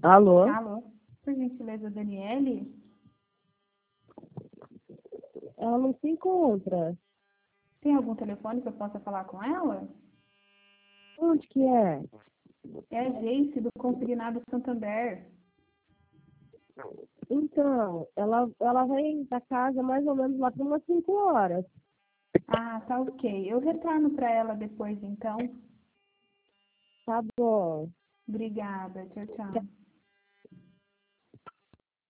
Alô? Alô? Por gentileza, Daniele? Ela não se encontra. Tem algum telefone que eu possa falar com ela? Onde que é? É a Geice, do Consignado Santander. Então, ela vem da casa mais ou menos lá por umas 5 horas. Ah, tá ok. Eu retorno para ela depois, então. Tá bom. Obrigada. Tchau, tchau.